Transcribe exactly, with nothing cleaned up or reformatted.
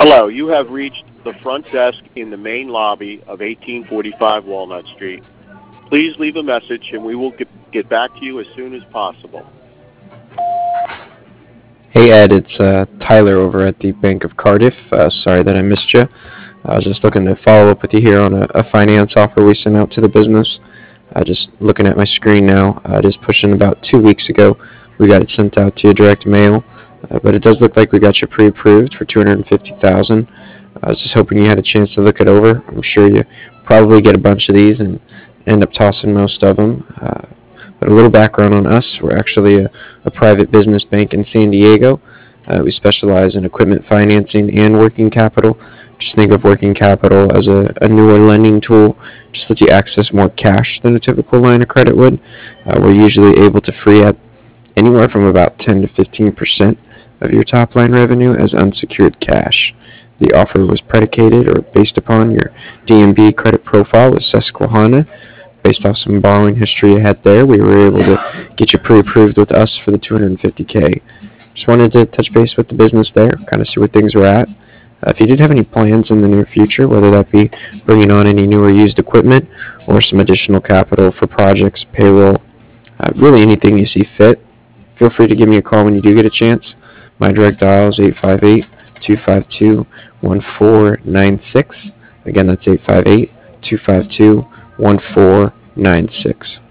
Hello, you have reached the front desk in the main lobby of eighteen forty-five Walnut Street. Please leave a message and we will get, get back to you as soon as possible. Hey Ed, it's uh, Tyler over at the Bank of Cardiff. Uh, sorry that I missed you. I was just looking to follow up with you here on a, a finance offer we sent out to the business. Uh, just looking at my screen now, uh, just pushing about two weeks ago. We got it sent out to you direct mail, uh, but it does look like we got you pre-approved for two hundred fifty thousand dollars. I was just hoping you had a chance to look it over. I'm sure you probably get a bunch of these and end up tossing most of them. Uh, but a little background on us: we're actually a, a private business bank in San Diego. Uh, we specialize in equipment financing and working capital. Just think of working capital as a, a newer lending tool. Just lets you access more cash than a typical line of credit would. Uh, we're usually able to free up anywhere from about ten to fifteen percent of your top line revenue as unsecured cash. The offer was predicated or based upon your D M B credit profile with Susquehanna. Based off some borrowing history you had there, we were able to get you pre-approved with us for the two hundred fifty K. Just wanted to touch base with the business there, kind of see where things were at. Uh, if you did have any plans in the near future, whether that be bringing on any new or used equipment or some additional capital for projects, payroll, uh, really anything you see fit, feel free to give me a call when you do get a chance. My direct dial is eight five eight, two five two, one four nine six. Again, that's eight five eight, two five two, one four nine six.